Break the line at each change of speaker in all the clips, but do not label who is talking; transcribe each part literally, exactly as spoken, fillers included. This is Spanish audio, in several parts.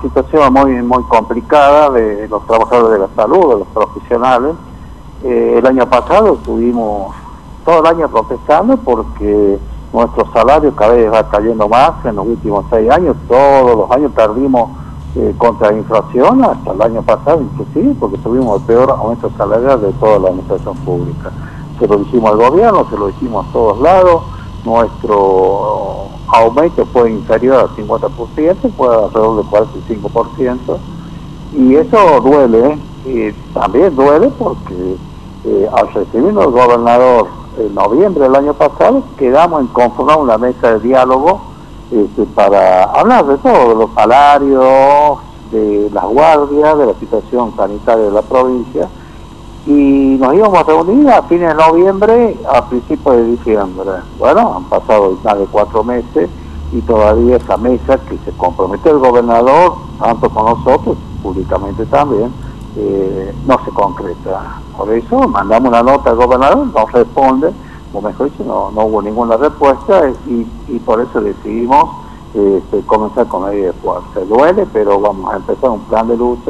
situación muy muy complicada de los trabajadores de la salud, de los profesionales. Eh, el año pasado estuvimos todo el año protestando porque nuestro salario cada vez va cayendo más. En los últimos seis años, todos los años perdimos eh, contra la inflación, hasta el año pasado inclusive, porque tuvimos el peor aumento salarial de toda la administración pública. Se lo dijimos al gobierno, se lo dijimos a todos lados. Nuestro aumento fue inferior al cincuenta por ciento, fue alrededor del cuarenta y cinco por ciento, y eso duele, y también duele porque eh, al recibirnos el gobernador en noviembre del año pasado, quedamos en conformar una mesa de diálogo este, para hablar de todo, de los salarios, de las guardias, de la situación sanitaria de la provincia, y nos íbamos a reunir a fines de noviembre, a principios de diciembre. Bueno, han pasado más de cuatro meses y todavía esa mesa que se comprometió el gobernador, tanto con nosotros, públicamente también, eh, no se concreta. Por eso mandamos una nota al gobernador, no responde, o mejor dicho, no, no hubo ninguna respuesta, y, y por eso decidimos eh, comenzar con medidas de fuerza. Duele, pero vamos a empezar un plan de lucha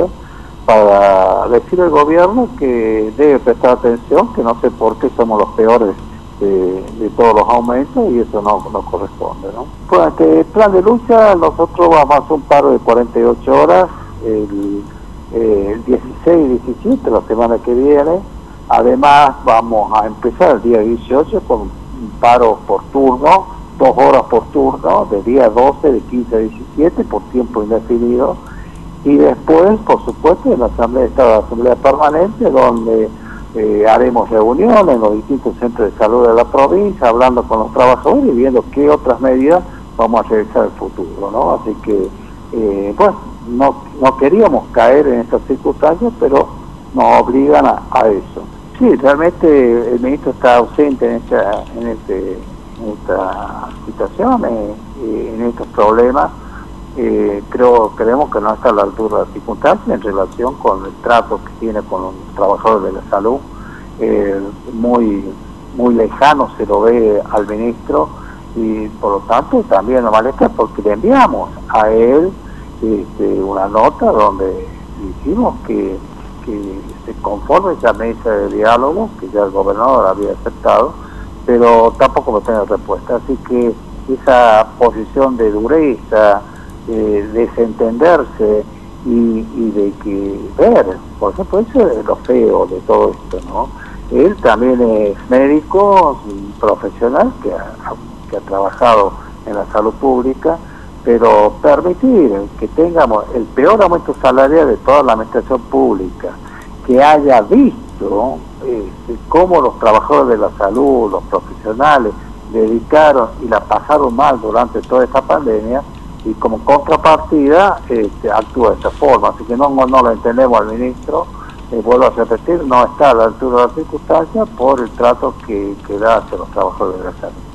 para decir al gobierno que debe prestar atención, que no sé por qué somos los peores de, de todos los aumentos, y eso no, no corresponde, ¿no? Durante el plan de lucha nosotros vamos a hacer un paro de cuarenta y ocho horas el, eh, el dieciséis y diecisiete, la semana que viene. Además vamos a empezar el día dieciocho con un paro por turno, dos horas por turno, de día doce, de quince a diecisiete, por tiempo indefinido. Y después, por supuesto, en la Asamblea está la Asamblea Permanente, donde eh, haremos reuniones en los distintos centros de salud de la provincia, hablando con los trabajadores y viendo qué otras medidas vamos a realizar en el futuro, ¿no? Así que, eh, pues, no, no queríamos caer en estas circunstancias, pero nos obligan a, a eso. Sí, realmente el ministro está ausente en esta, en este, en esta situación, eh, en estos problemas. Eh, creo creemos que no está a la altura de las circunstancias en relación con el trato que tiene con los trabajadores de la salud. Eh, muy muy lejano se lo ve al ministro, y por lo tanto también nos molesta porque le enviamos a él este, una nota donde dijimos que, que se conforme esa mesa de diálogo que ya el gobernador había aceptado, pero tampoco no tiene respuesta. Así que esa posición de dureza, Eh, desentenderse y, y de que ver, por ejemplo, eso es lo feo de todo esto, ¿no? Él también es médico, profesional que ha, que ha trabajado en la salud pública, pero permitir que tengamos el peor aumento salarial de toda la administración pública, que haya visto eh, cómo los trabajadores de la salud, los profesionales, dedicaron y la pasaron mal durante toda esta pandemia, y como contrapartida este, actúa de esta forma. Así que no, no, no lo entendemos al ministro, eh, vuelvo a repetir, no está a la altura de las circunstancias por el trato que, que da hacia los trabajadores de la salud.